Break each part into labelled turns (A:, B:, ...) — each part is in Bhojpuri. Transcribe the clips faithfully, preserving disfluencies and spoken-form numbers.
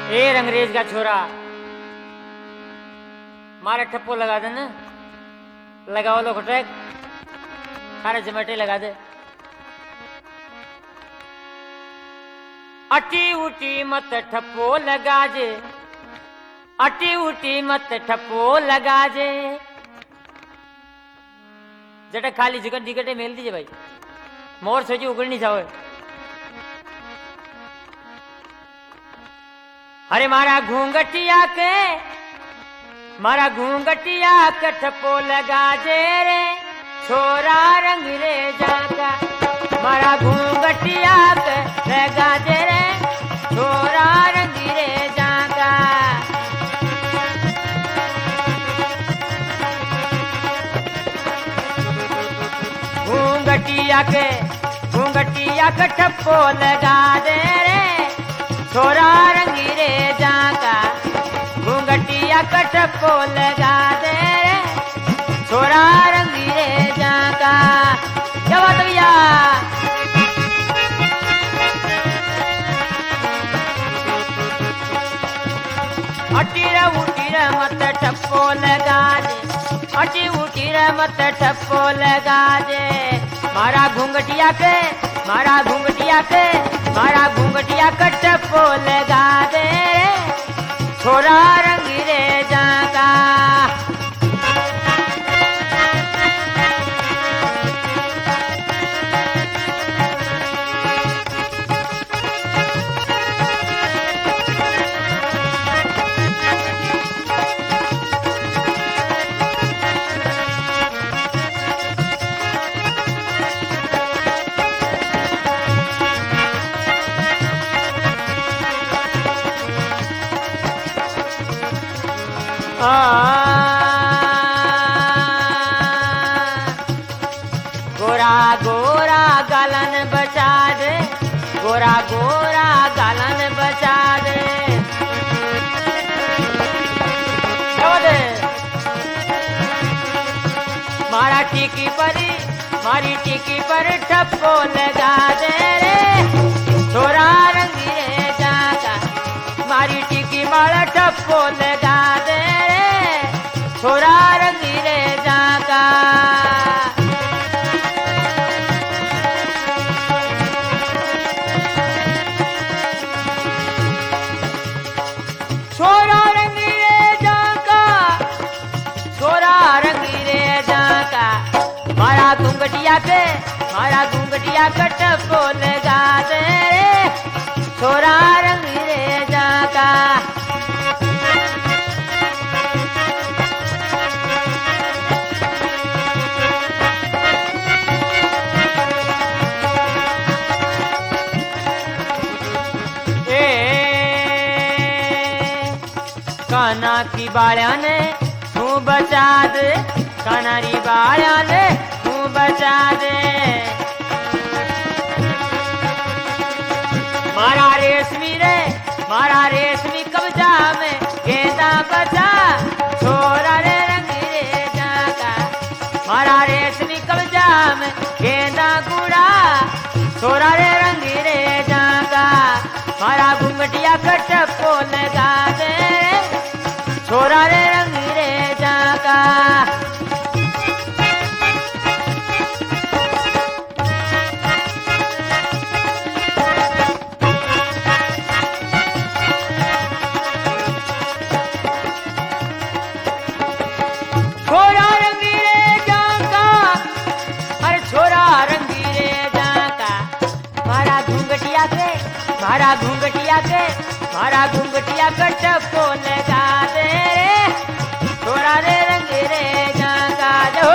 A: ए रंगरेज का छोरा, मारे ठप्पो लगा दे ना, लगाओ लो खटैक, सारे जमेटे लगा दे। अटी उटी मत ठप्पो लगा जे, अटी उटी मत ठप्पो लगा जे। जटे खाली जिकट जिकटे मेल दीजिए भाई, मोर सोची उगड़नी जाओ। अरे मारा घूंघटिया के, मारा घूंघटिया के ठप्पो लगा जे रे छोरा रंग रे जाका। मारा घूंघटिया के लगा जे रे छोरा रंग रे जाका। घूंघटिया के घूंघटिया के ठप्पो लगा दे रे छोरा रंगी रे जाका। घूंघटिया के ठप्पो लगा दे रे छोरा रंगी रे जाका। क्या बात भैया? अटीरा उटीरा मत ठप्पो लगा दे, अटी उटीरा मत ठप्पो लगा दे। मारा घूंघटिया के, मारा घूंघटिया के, मारा घूंघटिया के ठप्पो लगा दे छोरा रंगी रे जाका। आ गोरा गोरा गालन बचा दे, गोरा गोरा गालन बचा दे। मारा टीकी पर, मारी टीकी पर ठप्पो लगा दे रे छोरा रंगी रे जाका। मारी टीकी मारा ठप्पो लगा दे छोरा रंगी रे जाका। छोरा रंगी रे जाका, छोरा रंगी रे जाका। मारा घूंघटिया के, मारा घूंघटिया के ठप्पो लगा दे छोरा रंगी रे जाका। काना की बाळ्या ने तू बचा दे, कानारी बाळ्या ने तू बचा दे। मारा रेशमी रे, मारा रेशमी कब्जा में गेंदा बचा छोरा रे रंगी रे जाका। मारा रेशमी कब्जा में गेंदा गुड़ा छोरा रे रंगी रे जाका। मारा घूंघटिया के ठप्पो लगा दे छोरा रे रंगी रे जाका। छोरा रंगी रे जाका, अरे छोरा रंगी रे जाका। मारा घूंघटिया के, मारा घूंघटिया के, मारा घूंघटिया के ठप्पो लगा दे छोरा रे रंगी रे जाका। जो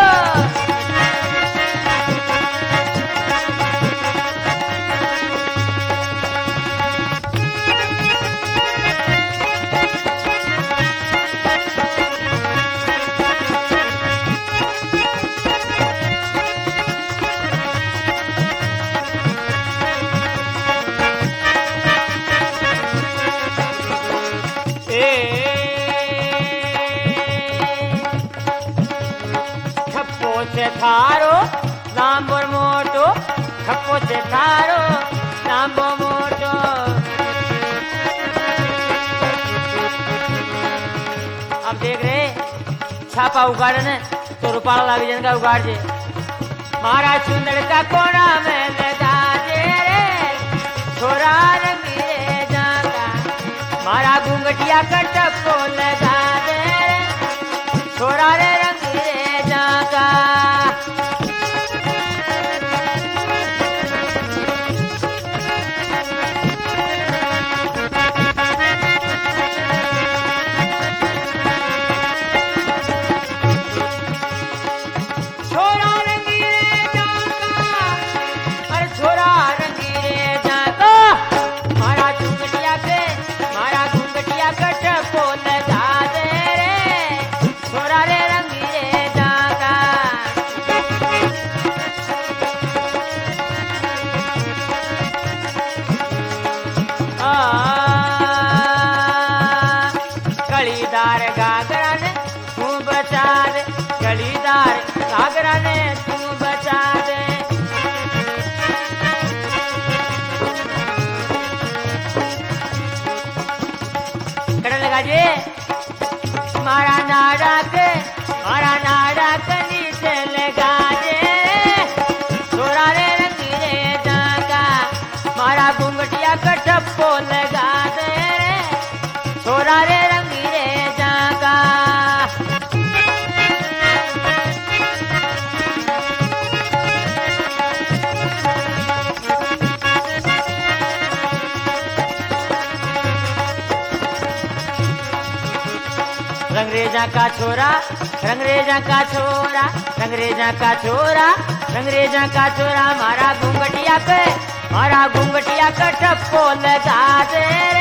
A: थारो लांबो मोटो, ठप्पो से थारो लांबो मोटो। अब देख रहे छापा उगाड़ ने तो रुपाला लाग जन का उगाड़ जे मारा चुंदड़ का कोना में लगा दे रे छोरा रंगीरे जाका मारा घूंघटिया का टप्पो लगा दे रे छोरा रे रंगीरे जाका गलीदार घाघरा ने तू बचा दे गलीदार घाघरा ने तू बचा दे कड़ा लगा जे मारा नाड़ा के मारा नाड़ा के नीचे लगा दे छोरा रे रंगीरे जाका मारा घूंघटिया का टप्पो लगा दे छोरा रे रंगीरे जाका रंगरेजा का छोरा रंगरेजा का छोरा रंगरेजा का छोरा रंगरेजा का छोरा मारा घूंघटिया पे मारा घूंघटिया का टप्पो लगा दे